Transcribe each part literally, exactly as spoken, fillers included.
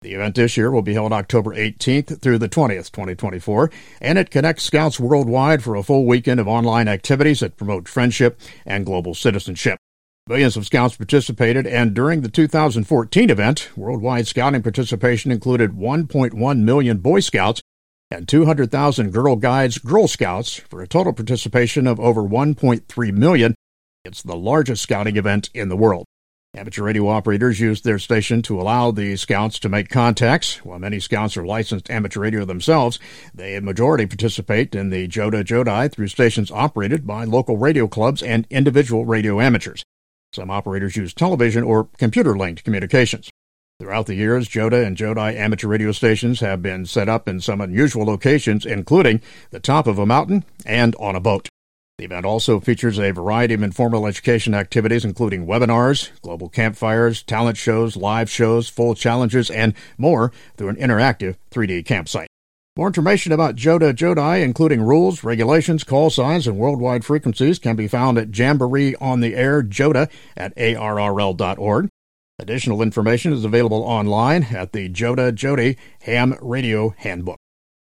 The event this year will be held October eighteenth through the twentieth, twenty twenty-four, and it connects Scouts worldwide for a full weekend of online activities that promote friendship and global citizenship. Millions of Scouts participated, and during the two thousand fourteen event, worldwide Scouting participation included one point one million Boy Scouts and two hundred thousand Girl Guides, Girl Scouts, for a total participation of over one point three million. It's the largest Scouting event in the world. Amateur radio operators used their station to allow the Scouts to make contacts. While many Scouts are licensed amateur radio themselves, they in majority participate in the Joda Jodi through stations operated by local radio clubs and individual radio amateurs. Some operators use television or computer-linked communications. Throughout the years, Joda and Jodi amateur radio stations have been set up in some unusual locations, including the top of a mountain and on a boat. The event also features a variety of informal education activities, including webinars, global campfires, talent shows, live shows, full challenges, and more through an interactive three D campsite. More information about Joda Jodi, including rules, regulations, call signs, and worldwide frequencies, can be found at Jamboree on the Air Joda at A R R L dot org. Additional information is available online at the Joda Jodi Ham Radio Handbook.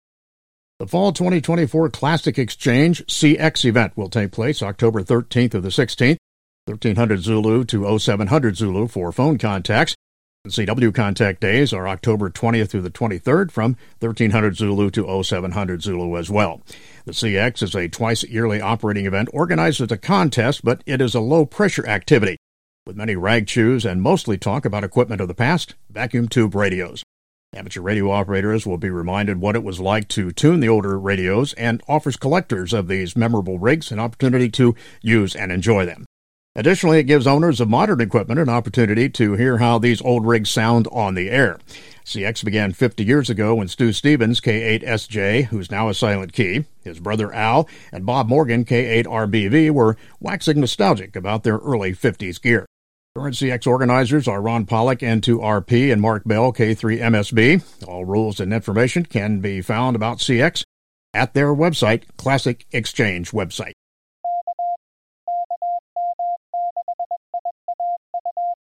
The Fall twenty twenty-four Classic Exchange C X event will take place October thirteenth to the sixteenth, thirteen hundred Zulu to oh seven hundred Zulu for phone contacts. The C W contact days are October twentieth through the twenty-third from thirteen hundred Zulu to oh seven hundred Zulu as well. The C X is a twice-yearly operating event organized as a contest, but it is a low-pressure activity, with many rag chews and mostly talk about equipment of the past, vacuum tube radios. Amateur radio operators will be reminded what it was like to tune the older radios and offers collectors of these memorable rigs an opportunity to use and enjoy them. Additionally, it gives owners of modern equipment an opportunity to hear how these old rigs sound on the air. C X began fifty years ago when Stu Stevens, K eight S J, who's now a Silent Key, his brother Al, and Bob Morgan, K eight R B V, were waxing nostalgic about their early fifties gear. Current C X organizers are Ron Pollock, N two R P, and Mark Bell, K three M S B. All rules and information can be found about C X at their website, Classic Exchange website.